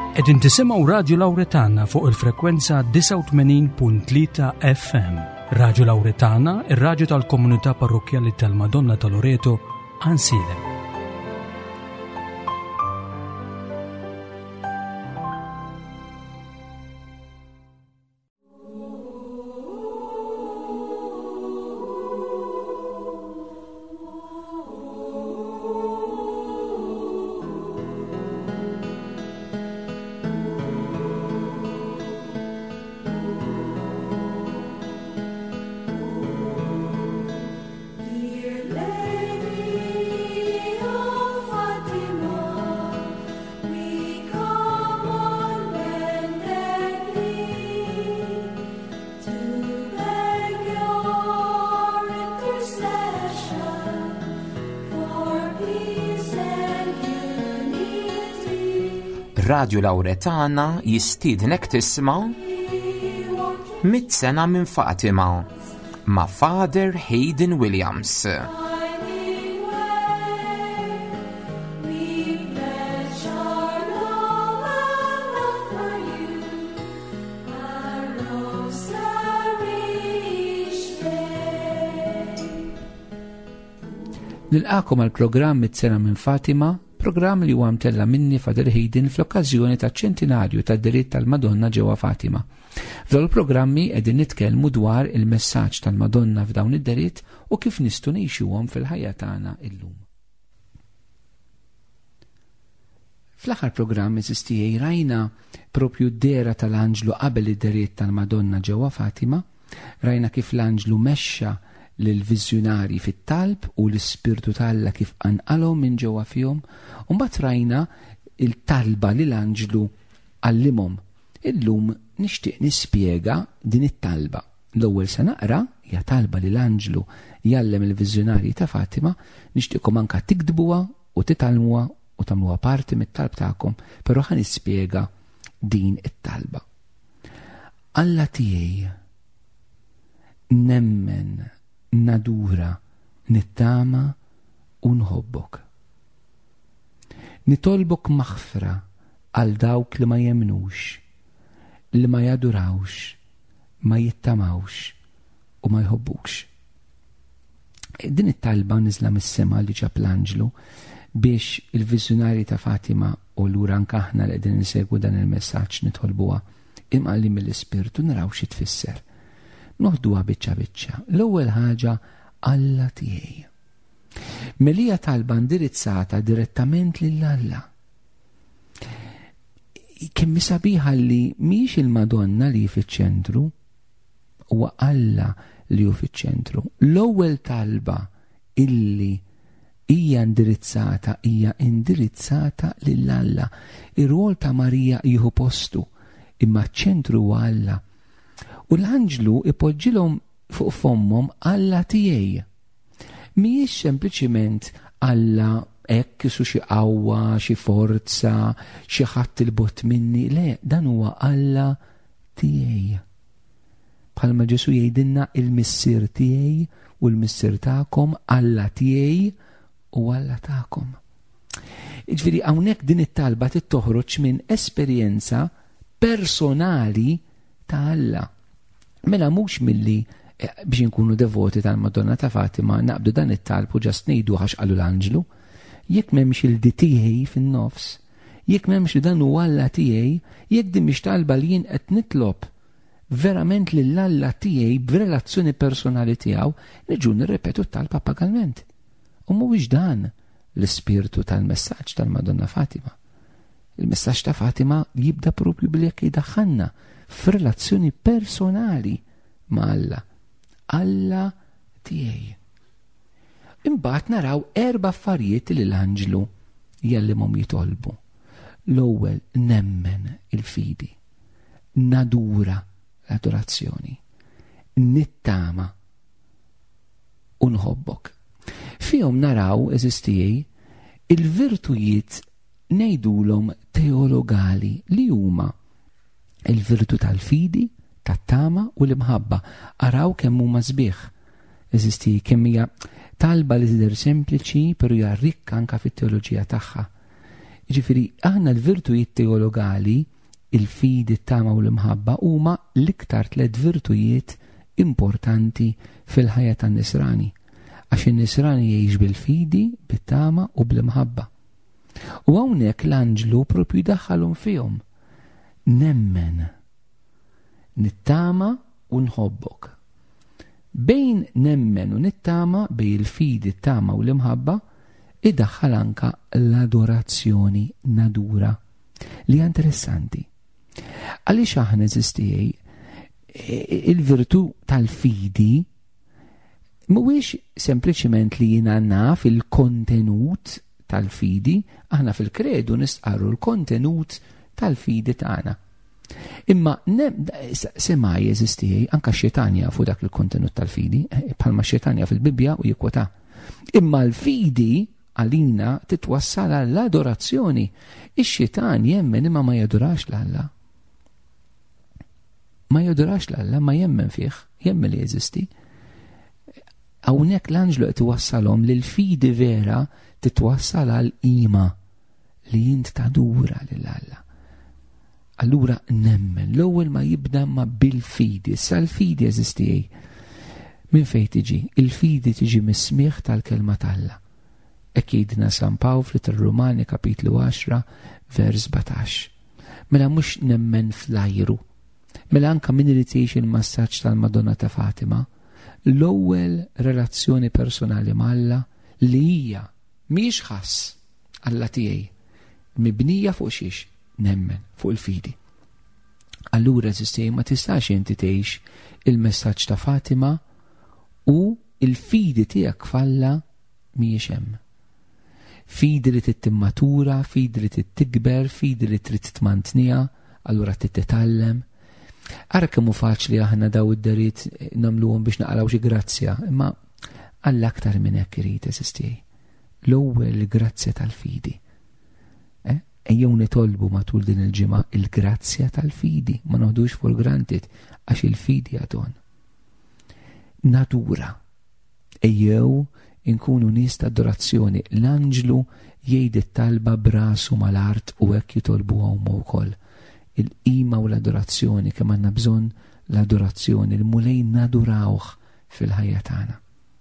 Qegħdin tisimgħu Radio Lawretana fuq il-frekwenza 89.3 FM. Radio Lawretana, ir-radju tal-Komunità Parrokjali tal-Madonna ta' Loreto, Ansile. Radio Lawretana jistiednek tisma' Mit-sena minn Fatima ma' Father Hayden Williams. Nilqakom għal-programm Mit-sena minn Fatima, programm li huwa mtella minni Father Hayden fl-okkażjoni taċ-ċentinarju tad-diritt tal-Madonna ġewwa Fatima. F'dawn il-programmi qegħdin nitkellmu dwar il-messaġġ tal-Madonna f'dawn id-diritt u kif nistgħu ngħixuhom fil-ħajja tagħna illum. Fl-aħħar programm eżistijej rajna propju d-dera tal-Anġlu qabel id-diritt tal-Madonna ġewwa Fatima, rajna kif l-Anġlu mexxa l-vizjonari fit-talb u l-Ispirtu tal-Alla kif anqalhom minn ġewwa fihom, u mbagħad rajna il-talba li l-Anġlu għallimhom. Illum nixtieq nispjega din it-talba. L-ewwel se naqra hija talba li l-Anġlu jgħallem il-viżjonarji ta' Fatima, nixtieqkom anke tiktbuha u titgħallmuha u tagħmluha parti mit-talb tagħkom, però ħa nispjega din it-talba. Alla tiegħi nemmen, nadura, nittama u nħobbok. Nitolbok maħfra għal dawk li ma jemnux, li ma jadurawx, ma jittamawx u ma jħobbukx. Din it-talba nizla mis-sema li ġab l-Anġlu biex il-vizjonari ta' Fatima u l-ura anke aħna li qegħdin insegwu dan il-messaġġ nitolbuha imqalli mill-Ispirtu naraw xi tfisser. Noħduha biċċa biċċa. L-ewwel ħaġa Alla tiegħi. Melija talba indirizzata direttament lill-Alla. Kemm sabiħa li mhix il-Madonna li fiċ-ċentru, huwa Alla li hu fiċ-ċentru. L-ewwel talba illi hija indirizzata lill-Alla. Ir-rwol ta' Marija jieħu postu, imma ċ-ċentru huwa Alla. U l-Anġlu ipoġġilhom fuq fommhom Alla tiegħi. Mhijiex sempliċiment Alla hekk su xi qawwa, xi forza, xi ħadd il-bott minni, le, dan huwa Alla tiegħi. Bħalma Ġesu jgħidilna il-missier tiegħi u l-missier tagħkom, Alla tiegħi u Alla tagħkom. Jiġifieri hawnhekk din it-talba tittoħroġ minn esperjenza personali ta' Alla. Mela mhux milli biex inkunu devoti tal-Madonna ta' Fatima naqbdu dan it-talb u ġast ngħidu għax qalu l-Anġlu, jekk m'hemmx il-di tiegħi fin-nofs, jekk m'hemmx li dan huwa Alla tiegħi, jekk din mhix talba li jien qed nitlob verament lill-Alla tiegħi b'relazzjoni personali tiegħu, niġu nirrepetu t-talba pagalment. U mhuwiex dan l-ispirtu tal-messaġġ tal-Madonna Fatima. Il-messaġġ ta' Fatima jibda propju bil-jekk jidaħħalna f'relazzjoni personali ma' Alla. Alla tiegħi. Imbagħad naraw 4 affarijiet li l-Anġlu jgħallimhom jitolbu. L-ewwel nemmen il-fidi, nadura l-adorazzjoni, nittama u nħobbok. Fihom naraw eżistijej il-virtujiet ngħidulhom teologali li huma il-virtu tal-fidi, tat-tama u l-imħabba. Araw kemm huma sbieħ. Eżisti kemm hija talba li tidher sempliċi, però hija rikka anke fit-teoloġija tagħha. Ġifiri, aħna l-virtujiet teologali, il-fidi, it-tama u l-imħabba huma l-iktar 3 virtujiet importanti fil-ħajja tan-nisrani. Għax in-nisrani jgħix bil-fidi, bit-tama u bl-imħabba. U hawnhekk l-anġlu propju jdaħħalhom fihom. Nemmen, nittama u nħobbok. Bejn nemmen u nittama, bejn il-fidi, it-tama u l-imħabba, iddaħħal anka l-adorazzjoni nadura li hija interessanti. Għaliex aħna eżistijej il-virtu tal-fidi mhuwiex sempliċement li jiena naf il-kontenut tal-fidi, aħna fil-kredu nistqarru l-kontenut tal-fidi tagħna. Imma sema jeżistijej anka x-xejtan jafu dak il-kontenut tal-fidi, bħalma x-xejtan jaf il-Bibja u jikwota. Imma l-fidi għalina titwassal għall-adorazzjoni. Ix-xejtan jemmen imma ma jadurax l-Alla. Ma jadurax l-Alla, ma jemmen fih, jemmen li jeżisti. Hawnhekk l-anġlu qed iwassalhom li l-fidi vera titwassal għall-qima li jint tadura lill-Alla. Allura nemmen, l-ewwel ma jibda ma bil-fidi, sa l-fidi jeżistijej. Min fejn tiġi? Il-fidi tiġi mis-smigħ tal-kelma tal-Alla. Ekidna San Pawl fl-Romani kapitlu 10 vers 17. Mela mhux nemmen fl-ajru. Mela anka min irid jgħix il-massaġġ tal-Madonna ta' Fatima, l-ewwel relazzjoni personali mal-Alla li hija mhijiex ħass Alla tiegħi, mibnija fuq xiex? Nemmen fuq il-fidi. Allura eżistej ma tistax inti tgħix il-messaġġ ta' Fatima u il-fidi tiegħek falla mhijiex hemm. Fidi li tittimmatura, fidi li tittikber, fidi li trid tmantnija, allura tititallem. Ara kemm hu faċli aħna daw id-dariet nagħmluhom biex naqraw xi grazzja, imma Alla aktar minn hekk irid eżistej. L-ewwel grazzja tal-fidi. Ejjew nitolbu matul din il-ġimgħa il-grazzja tal-fidi, ma noħdux for granted għax il-fidi għadhom. Natura. Ejjew inkunu nies ta' adorazzjoni. L-anġlu jgħid it-talba brasu mal-art u hekk jitolbuhom wkoll. Il-qima u l-adorazzjoni kemm għandna bżonn l-adorazzjoni li mulej nadurawh fil-ħajja tagħna.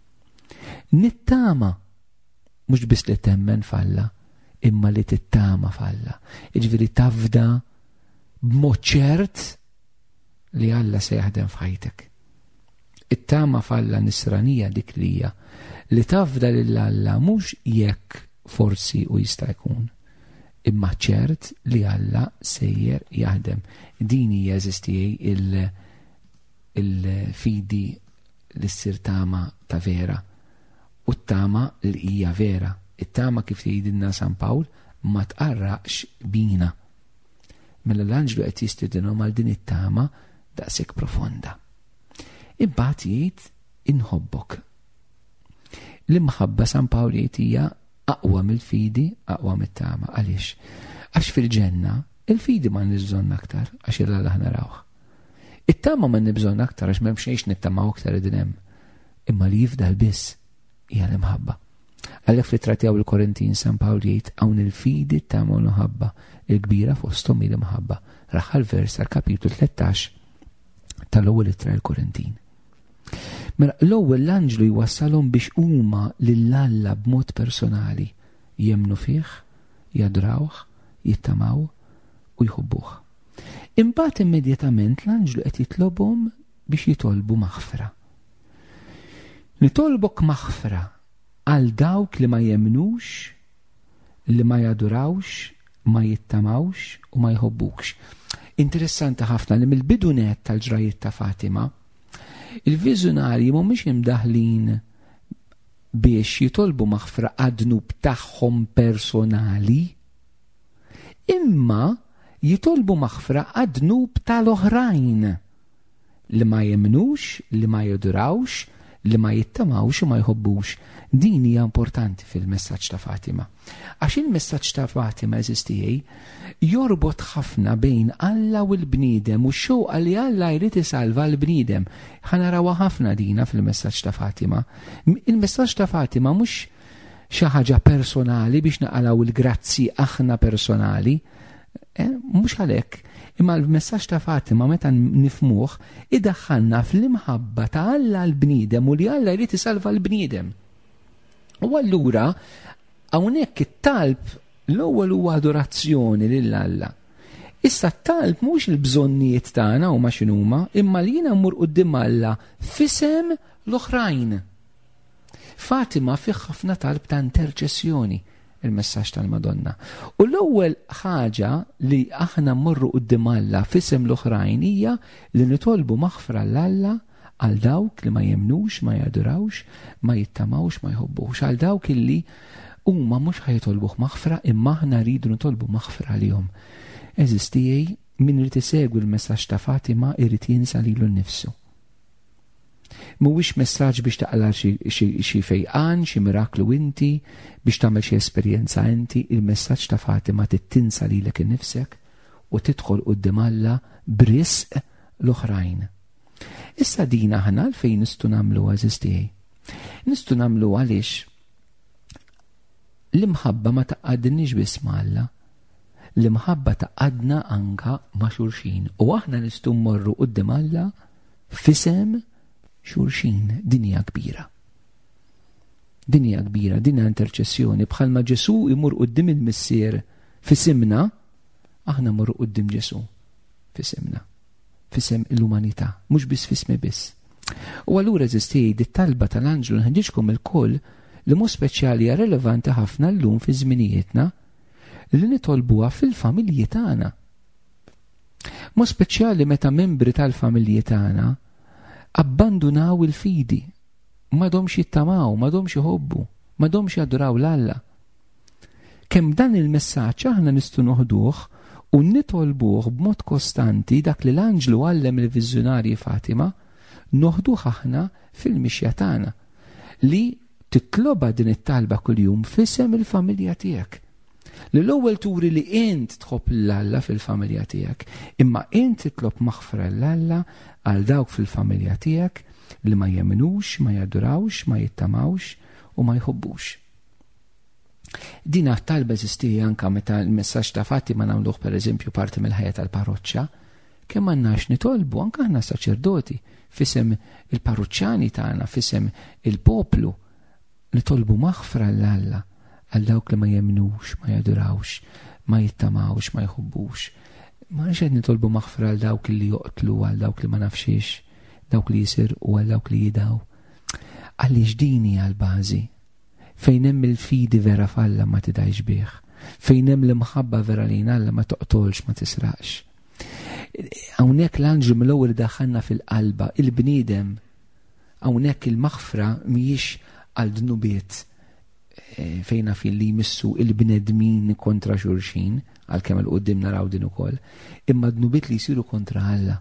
Nittama mhux biss li temmen falla, imma li tittama falla. Jiġifieri tafda b'mod ċert li Alla se jaħdem f'ħajtek. It-tama falla nisranija dik li hija li tafda lill-Alla mhux jekk forsi u jista' jkun, imma ċert li Alla sejjer jaħdem. Din hija eżistijej il-fidi li ssir tama ta' vera u t-tama li hija vera. It-tama kif tgħidilna San Pawl ma tqarraqx bina. Mela l-anġlu qed jistidinhom għal din it-tama daqshekk profonda. Imbagħad jgħid inħobbok. L-imħabba San Pawl jgħid hija aqwa mill-fidi, aqwa mit-tama. Għaliex? Għax fil-ġenna il-fidi ma nibżonn aktar għax il-Alla narawh. It-tama ma nibżonn aktar għax m'hemm xejn nittamaw aktar id hemm. Imma li jifdal biss hija l-imħabba. Għalhekk fl-Tratjaw il-Korintin San Pawl jgħid hawn il-fidi, t-tama u l-imħabba il-kbira fosthom il-imħabba. Raħħal vers għal-kapitlu 13 tal-ewwel ittra l-Korintin. Mela l-ewwel l-anġlu jwassalhom biex huma lill-Alla b'mod personali jemnu fih, jadrawh, jittamaw u jħobbuh. Imbagħad immedjatament l-anġlu qed jitlobhom biex jitolbu maħfra. Nitolbok maħfra għal dawk li ma jemnux, li ma jadurawx, ma jittamawx u ma jħobbukx. Interessanti ħafna li mill-bidunet tal-ġrajiet ta' Fatima il-viżjonarji mhumiex imdaħlin biex jitolbu maħfra għad-dnub tagħhom personali, imma jitolbu maħfra għad-dnub tal-oħrajn li ma jemnux, li ma jadurawx, li ma jittamawx u ma jħobbux. Din hija importanti fil-messaġġ ta' Fatima. Għax il-messaġġ ta' Fatima eżistijej jorbot ħafna bejn Alla u l-bniedem u x-xewqa li Alla jrid isalva l-bniedem. Ħanarawha ħafna dina fil-messaġġ ta' Fatima. Il-messaġġ ta' Fatima mhux xi ħaġa personali biex naqalaw il-grazzi aħna personali, mhux għalhekk. Imma l-messaġġ ta' Fatima meta nifmuh idaħħalna fl-imħabba ta' Alla l-bniedem u li Alla jrid isalva l-bniedem. U allura hawnhekk it-talb l-ewwel huwa adorazzjoni lil Alla. Issa t-talb mhux il-bżonnijiet tagħna huma x'inhuma, imma li jiena mmur quddiem Alla f'isem l-oħrajn. Fatima fih ħafna talb ta' interċessjoni, il-messaġġ tal-Madonna. U l-ewwel ħaġa li aħna mmorru quddiem Alla f'isem l-oħrajn hija li nitolbu maħfra l-Alla għal dawk li ma jemnux, ma jadurawx, ma jittamawx, ma jħobbux, għal dawk illi huma mhux ħajtolbuh maħfra imma aħna rridu nitolbu maħfra għalihom. Eżistijej min irid isegwi l-messaġġ ta' Fatima irid jinsa lilu nnifsu. Mhuwiex messaġġ biex taqla xi fejqan, xi miraklu inti, biex tagħmel xi esperjenza inti, il-messaġġ ta' Fatima tinsa lilek innifsek u tidħol quddiem Alla b'risq l-oħrajn. Issa din aħna għalfejn nistgħu nagħmlu eżistijej. Nistgħu nagħmlu għaliex l-imħabba ma taqgħadniex biss ma' Alla. L-imħabba taqgħadna anka ma' xulxin u aħna nistgħu mmorru quddiem Alla f'isem xulxin. Dinja kbira. Dinja kbira, dinja interċessjoni. Bħalma Ġesu imur quddiem il-missier f'isimna, aħna mmorru quddiem Ġesu f'isimna. F'isem l-umanità, mhux biss f'ismi biss. U allura eżistej dit-talba tal-Anġlu nħeġġixkom il-koll li mhu speċjali hija relevanti ħafna llum fi żminijietna li nitolbuha fil-familji tagħna. Mhu speċjali meta membri tal-familji tagħna abbandunaw il-fidi, m'għadhomx jittamaw, m'għadhomx iħobbu, m'għadhomx jadoraw l-Alla. Kemm dan il-messaġġ aħna nistgħu noħduh u nitolbuh b'mod kostanti dak li l-Anġlu għallem il-Viżjonarji Fatima, noħduh aħna fil-mixja tagħna li titloba din it-talba kuljum f'isem il-familja tiegħek. Li l-ewwel turi li int tħobb l-Alla fil-familja tiegħek, imma int titlob maħfra l-Alla għal dawk fil-familja tiegħek li ma jemnux, ma jadurawx, ma jittamawx u ma jħobbux. Dina talba eżistija anka meta l-messaġġ ta' Fatima nagħmluh pereżempju parti mill-ħajja tal-parroċċa, kemm għandnax nitolbu anke aħna saċerdoti f'isem il-parroċċjani tagħna, f'isem il-poplu nitolbu maħfra l-Alla għal dawk li ma jemnux, ma jadurawx, ma jittamawx, ma jħobbux. Ma nxed nitolbu maħfra għal dawk li joqtlu, għal dawk li ma nafxiex, dawk li jisirqu, għal dawk li jidaw. Għaliex dini għal-bażi. Fejn hemm il-fidi vera f'Alla ma tidajx bih. Fejn hemm l-imħabba vera lejn Alla ma toqtolx, ma tisraqx. Hawnhekk l-Anġlu mill-ewwel daħħalna fil-qalba, il-bniedem. Hawnhekk il-maħfra mhijiex għal dnubiet fejna fil-li jmissu il-bnedmin kontra xulxin, għal-kemm il-qoddim naraw din ukoll, imma dnubiet li jsiru kontra Alla.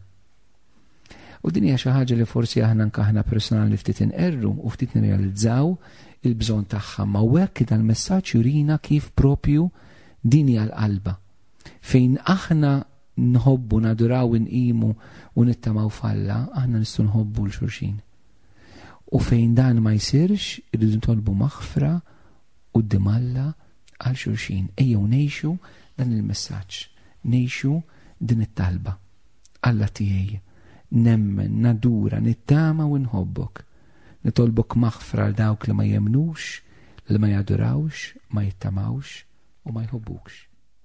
U din hija xi ħaġa li forsi aħna nkaħna personali ftit inqerru u ftit nirrealizzaw il-bżonn tagħha, ma hekk dan il-messaġġ jurina kif propju din hija l-qalba. Fejn aħna nħobbu naduraw inqimu u nittamaw f'Alla, aħna nistgħu nħobbu l-xulxin. U fejn dan ma jsirx, irridu nitolbu maħfra quddiem Alla għal xulxin. Ejjew ngħixu dan il-messaġġ, ngħixu din it-talba. Alla tiegħi, nemmen, nadura, nittama u nħobbok. Nitolbok maħfra għal dawk li ma jemnux, li ma jadurawx, ma jittamawx u ma jħobbukx.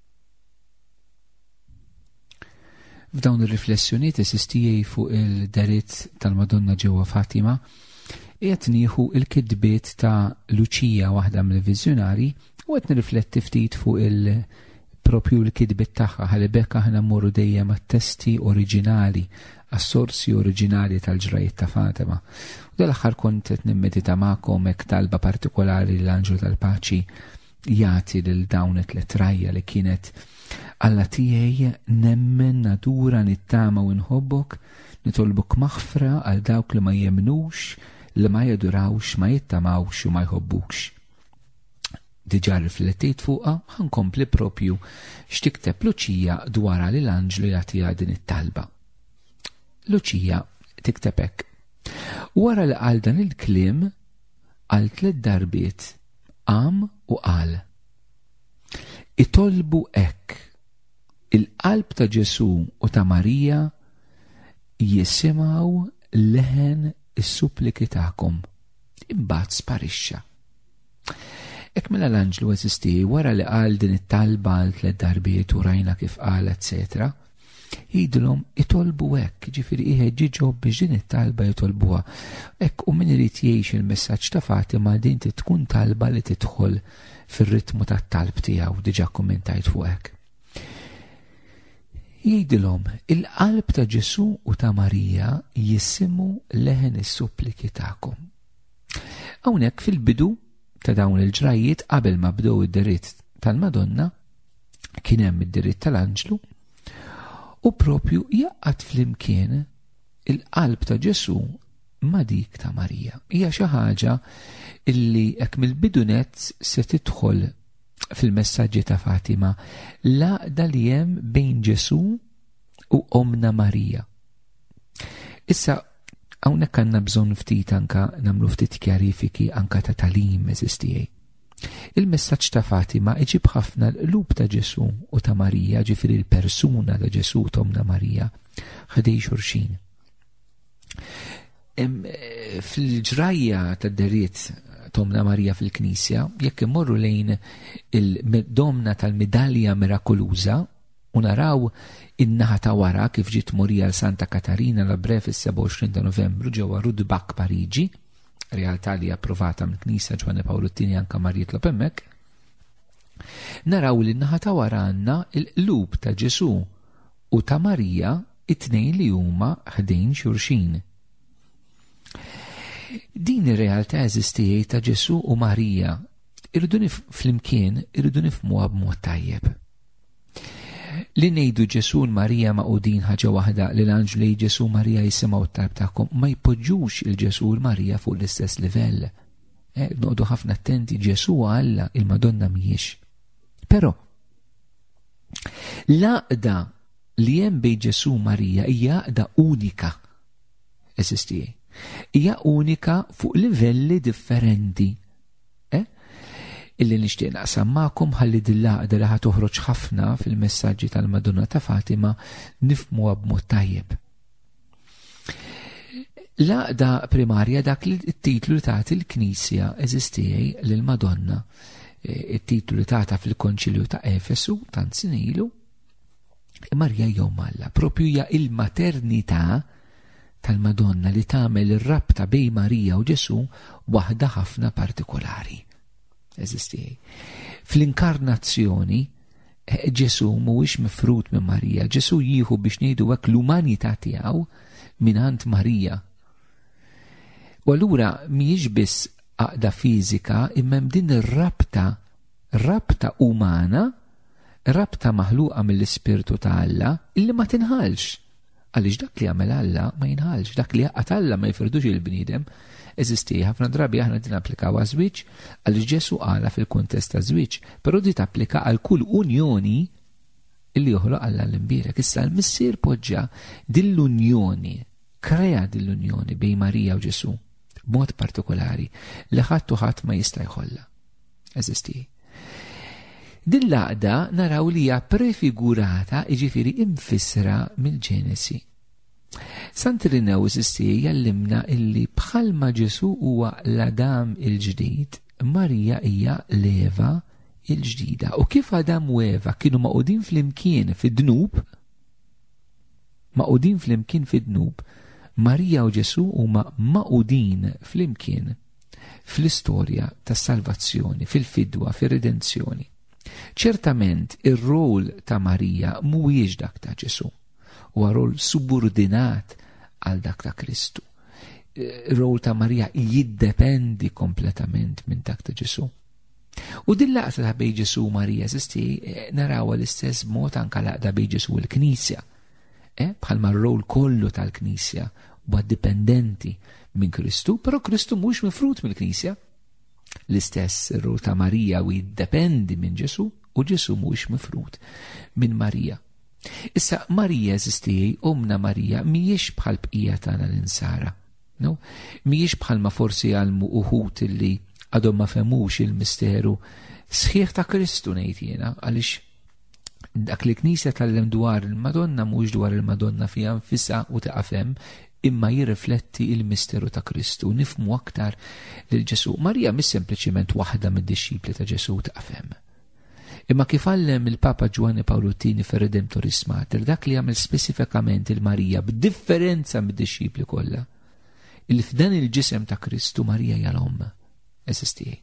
F'dawn ir-riflessjonijiet esistijej fuq il-deritt tal-Madonna ġewwa Fatima, qed nieħu il-kitbiet ta' Luċija waħda mill-Viżjonarji u qed nirrifletti ftit fuq propju l-kitbiet tagħha ħalli bekk aħna mmorru dejjem għat-testi oriġinali, għas-sorsi oriġinali tal-ġrajiet ta' Fatima. U dal-aħħar kont qed nimmedita magħkom hekk talba partikolari l-Anġlu tal-Paċi jagħti lil dawn it-tletrajja li kienet Alla tiegħi nemmen, nadura, nittama u nħobbok, nitolbok maħfra għal dawk li ma jemnux, li ma jadurawx, ma jittamawx u ma jħobbukx. Diġà riflettejt fuqha, ħankompli propju x'tikteb Luċija dwarha li l-Anġlu jagħtiha din it-talba. Luċija tikteb hekk. Wara li qal dan il-kliem għal 3 darbiet qam u qal: itolbu hekk, il-qalb ta' Ġesu u ta' Marija jisimgħu leħen is-suppliki tagħkom. Imbagħad sparixxa. Hekk mela l-anġlu eżisti wara li qal din it-talba għal 3 darbiet u rajna kif qal etc. jgħidulhom itolbu hekk, ġifieri iħeġġiġhom biex din it-talba jitolbuha. Hekk u min irid jgħix il-messaġġ ta' Fatima din tkun talba li tidħol fir-ritmu tat-talb tiegħu, diġà kummentajt fuq hekk. Jgħidilhom il-qalb ta' Ġesu u ta' Marija jisimgħu leħen is-suppliki tagħkom. Hawnhekk fil-bidu ta' dawn il-ġrajiet qabel ma bdew id-diritt tal-Madonna kien hemm id-diritt tal-Anġlu u propju jaqgħad flimkien il-qalb ta' Ġesu ma' dik ta' Marija. Hija xi ħaġa illi hekk mill-bidunet se tidħol fil-messaġġi ta' Fatima l-għaqda li hemm bejn Ġesu u Omna Marija. Issa hawnhekk għandna bżonn ftit anka nagħmlu ftit kjarifiki anka ta' talim eżistijej. Il-messaġġ ta' Fatima iġib ħafna l-qlub ta' Ġesu u ta' Marija, ġifieri l-persuna ta' Ġesu u Omna Marija ħdej xulxin. Fil-ġrajja tad-deriet Omna Marija fil-Knisja, jekk immorru lejn il-domna tal-medalja mirakoluża u naraw in-naħa ta' wara kif ġiet tmurija l Santa Katarina Labre fis-27 ta' Novembru ġewwa Rudbach, Pariġi, realtà li approvata mill-Knisja Ġwanni Pawlu II anke mar jitlob hemmhekk, naraw li n-naħa ta' wara għandna l-qlub ta' Ġesu u ta' Marija it-tnejn li huma ħdejn xulxin. Din ir-realtà eżistijej ta' Ġesu u Marija flimkien irridu nifhmuha b'mod tajjeb. Li ngħidu Ġesu u Marija maqudin ħaġa waħda li l-anġlu li Ġesu u Marija jisimgħu t-talb tagħhom ma jpoġġux il-Ġesu u Marija fuq l-istess livell. Noqogħdu ħafna attenti, Ġesu Alla, il-Madonna mhijiex. Però l-għaqda li hemm bejn Ġesu u Marija hija għaqda unika eżistijej. Hija unika fuq livelli differenti. Illi nixtieq naqsam magħkom ħalli dil-għaqda li ħatoħroġ ħafna fil-messaġġi tal-Madonna ta' Fatima nifhmuha b'mod tajjeb. L-għaqda primarja dak li t-titlu li tagħti l-Knisja eżistijej lill-Madonna, it-titlu li tagħta fil-Konċilju ta' Efesu tant sin ilu, Marja jew Alla, propju hija il-maternità tal-Madonna li tagħmel ir-rabta bejn Marija u Ġesu waħda ħafna partikolari. Eżistijej. Fl-inkarnazzjoni Ġesu mhuwiex mifrut minn Marija, Ġesu jieħu biex ngħidu hekk l-umanità tiegħu mingħand Marija. U allura mhijiex biss għaqda fiżika imma hemm din ir-rabta umana, rabta maħluqa mill-Ispirtu ta' Alla illi ma tinħalx. Għaliex dak li għamel Alla ma jinħalx, dak li għaqat Alla ma jfirdux il-bniedem. Eżisti ħafna drabi aħna din applikaw għaż-żwieġ għaliex Ġesu qala fil-kuntest ta' żwieġ, però di tapplika għal kull unjoni illi joħloq Alla l-imbierek. Issa l-missier poġġa din l-unjoni, krea din l-unjoni bejn Marija u Ġesu b'mod partikolari li ħadd u ħadd ma jista' jħollha. Eżisti. Din l-għaqda naraw li hija prefigurata, jiġifieri infissra mill-Ġenesi. Sant'Irineu eżisti jallimna illi bħalma Ġesu huwa l-Adam il-ġdid, Marija hija l-Eva il-ġdida. U kif Adam u Eva kienu maqudin flimkien fid-dnub, Marija u Ġesu huma maqudin flimkien fl-istorja tas-salvazzjoni, fil-fidwa, fir-redenzjoni. Ċertament ir-rol ta' Marija mhuwiex dak ta' Ġesu. Huwa rol subordinat għal dak ta' Kristu. Ir-rol ta' Marija jiddependi kompletament minn dak ta' Ġesu. U din l-laqta ta' bejn Ġesu u Marija sisti narawha l-istess mod anke l-laqda bejn Ġesu u l-Knisja. Bħalma r-rol kollu tal-Knisja huwa dipendenti minn Kristu, però Kristu mhux mifrut mill-Knisja. L-istess ir-rol ta' Marija u jiddependi minn Ġesu u Ġesu mhux mifrut minn Marija. Issa Marija eżistijej, Omna Marija mhijiex bħal bqija tagħna l-insara. Mhijiex bħalma forsi għalmu uħut illi għadhom ma femux il-misteru sħiħ ta' Kristu ngħid jiena, għaliex dak li Knisja tallem dwar il-Madonna mhux dwar il-Madonna fiha nfisha u taqafhem, imma jirrifletti il-misteru ta' Kristu, nifmu aktar lil Ġesu. Marija mhix sempliċiment waħda mid-disċipli ta' Ġesu taqafhem. Imma kif għallem il-Papa Giovanni Paolo II fir-Redemptoris Mater, dak li għamel speċifikament il-Marija b'differenza mid-disċipli kollha, il-fdan il-ġisem ta' Kristu Marija hija l-Omm SSTA.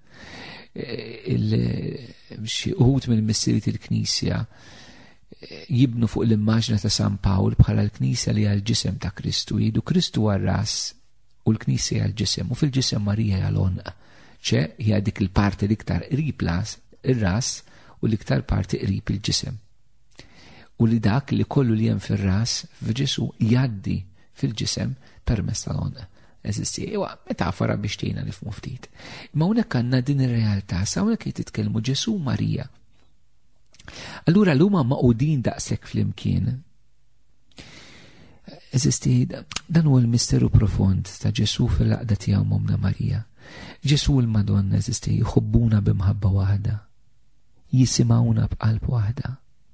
Xi uħud mill-missieriet il-Knisja jibnu fuq l-immaġna ta' San Pawl bħala l-Knisja li hija l-ġisem ta' Kristu, jgħidu Kristu għar-ras u l-Knisja hija l-ġisem, u fil-ġisem Marija hija l-Onq, hija dik il-parti l-iktar qrib ir-ras u l-iktar parti qrib il-ġisem. U li dak li kollu li hemm fir-ras f'Ġesu jgħaddi fil-ġisem permezz tal-Onq. Ewa, metafora biex tgħinna nifhmu ftit. Imma hawnhekk għandna din ir-realtà, sa hawnhekk qed titkellmu Ġesu u Marija. Allura l-huma maqudin daqshekk flimkien. Dan huwa l-misteru profond ta' Ġesu fil-laqda tiegħu Momna Marija. Ġesu l-Madonna jħobbuna b'imħabba waħda, jisimgħuna b'qalb waħda,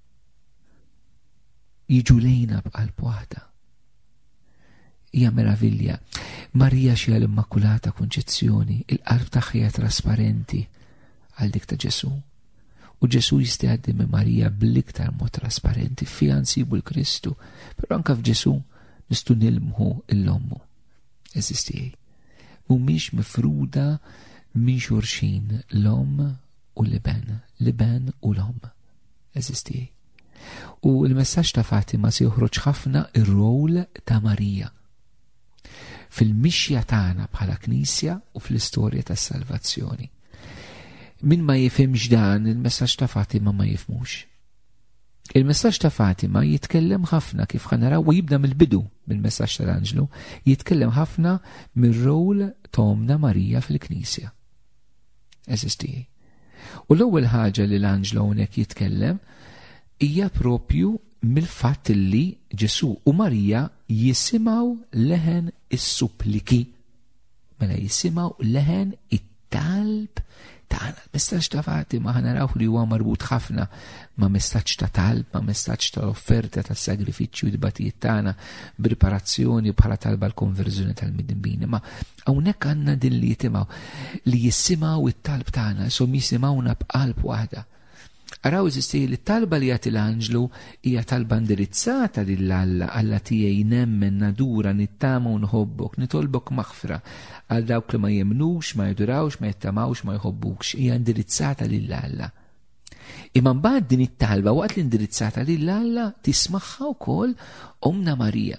jiġu lejna b'qalb waħda. Hija meravilja. Marija xi l-Immakulata Konċezzjoni, il-qalb tagħha trasparenti għal dik ta' Ġesu. U Ġesu jistgħaddi minn Marija bl-iktar mod trasparenti, fiha nsibu l-Kristu, però anke f'Ġesu nistgħu nilmħu l-Ommu. Mhumiex mifruda minn xulxin l-Omm u l-Iben u l-Omm. U l-messaġġ ta' Fatima se joħroġ ħafna ir-rol ta' Marija fil-mixja tagħna bħala Knisja u fl-istorja tas-salvazzjoni. Min ma jifhimx dan il-messaġġ ta' Fatima ma jifhmux. Il-messaġġ ta' Fatima jitkellem ħafna kif ħanaraw u jibda mill-bidu mill-messaġġ tal-Anġlu, jitkellem ħafna mir-rol ta' Omna Marija fil-Knisja. U l-ewwel ħaġa li l-Anġlu hawnhekk jitkellem hija propju mill-fatt li Ġesu u Marija jisimgħu leħen is-suppliki. Mela jisimgħu leħen it-talb tagħna. Messaġġ ta' Fatima ħanaraw li huwa marbut ħafna ma' messaġġ ta' talb, ma' messaġġ ta' offerta ta' sagrifiċċju d-batijiet tagħna b'riparazzjoni bħala talba l-konverżjoni tal-midinbini. Ma hawnhekk għandna din li jitimgħu li jisimgħu it-talb tagħna, som jisimgħuna b'qalb waħda. Araw li talba li jagħti l-Anġlu hija talba indirizzata lill-Alla, Alla tiegħi nemmen nadura nittama u nħobbok, nitolbok maħfra għal dawk li ma jemnux, ma jidurawx, ma jittamawx, ma jħobbukx, hija indirizzata lill-Alla. Imma mbagħad din it-talba waqt li indirizzata lill-Alla tismagħha wkoll Omna Marija.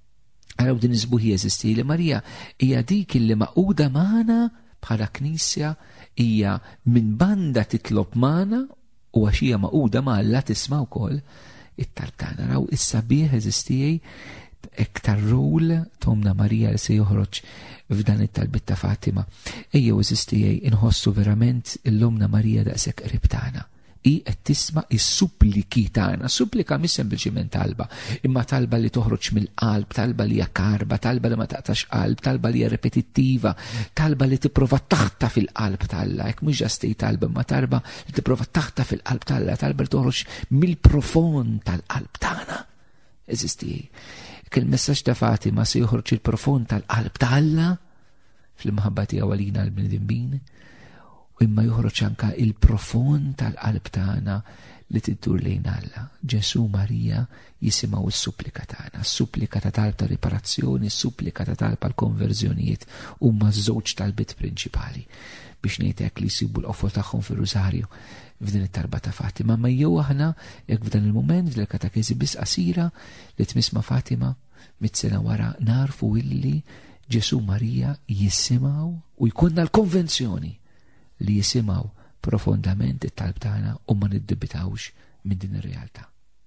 Araw din iżbuħi li Marija hija dik li maquda magħna bħala Knisja, hija minn banda titlob magħna u għaxija maquda ma' Alla tisma' wkoll it-talb tagħna. Raw is-sabiħ eżistijaj iktar rol ta' Omna Marija li se joħroġ f'dan it-talbit ta' Fatima. Ejjew eżistijaj inħossu verament l-Omna Marija daqshekk qrib tagħna. I qed tisma' is-suppliki tagħna. Supplika mhix sempliċiment talba, imma talba li toħroġ mill-qalb, talba li hija karba, talba li ma taqtax qalb, talba li hija repetittiva, talba li tipprova taħta fil-qalb tagħha. Hekk mhux ġastej talba, imma talba li tipprova taħta fil-qalb tagħha, talba li toħroġ mill-profond tal-qalb tagħna. Eżisti. Il-messaġġ ta' Fatima se joħroġ il-profond tal-qalb tagħha fl-imħabba tiegħu għalina l-bnedmin, u imma joħroġ anke il-profond tal-qalb tagħna li tiddur lejn Alla. Ġesu Marija jisimgħu s-supplika tagħna, s-supplika ta' talb ta' riparazzjoni, s-supplika ta' talb għal konverżjonijiet huma ż-żewġ talbiet prinċipali biex ngħidlek li jsibu l-qofol tagħhom fir-Rużarju f'din it-talba ta' Fatima. Ma jew aħna jekk f'dan il-mument fil-katekeżi biss qasira li tmiss ma' Fatima mit-sena wara narfu illi Ġesu Marija jisimgħu u jkollna l-konvenzjoni li jisimgħu profondament it-talb tagħna u ma niddubitawx minn din ir-realtà.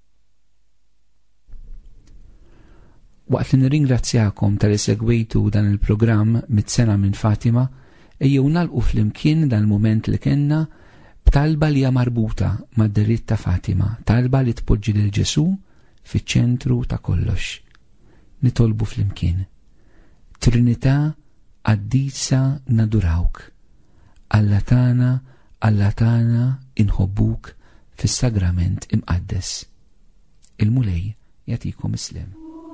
Waqt li nirringrazzjakom tal-li segwejtu dan il-programm mit-sena minn Fatima, ejjew nagħlqu flimkien dan il-mument li kellna b'talba li hija marbuta mad-diritt ta' Fatima, talba li tpoġġi lil Ġesu fiċ-ċentru ta' kollox. Nitolbu flimkien. Trinità qaddisa nadurawk, Alla tagħna inħobbuk fis-sagrament imqaddes. Il-mulej jagħtikom islem.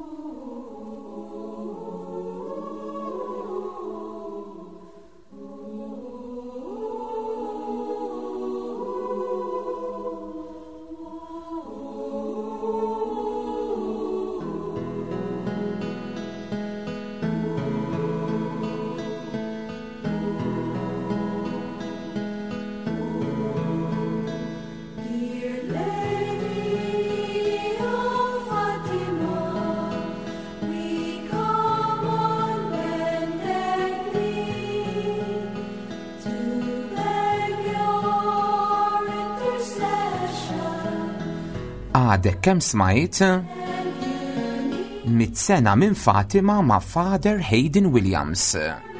Għadek kemm smajt 100 sena minn Fatima ma' Father Hayden Williams.